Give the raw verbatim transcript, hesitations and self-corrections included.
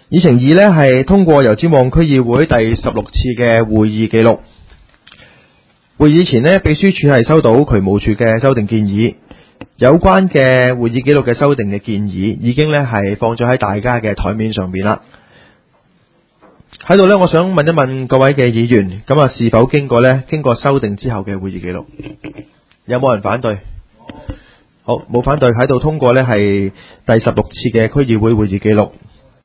議程二呢係通過油尖旺區議會第十六次嘅會議記錄。會議前呢，秘書處係收到渠務處嘅修訂建議，有關嘅會議記錄嘅修訂嘅建議已經呢係放咗喺大家嘅台面上邊啦。喺度呢，我想問一問各位嘅議員，咁啊是否經過呢經過修訂之後嘅會議記錄？有冇人反對？好，冇反對，喺度通過呢係第十六次嘅區議會會議記錄。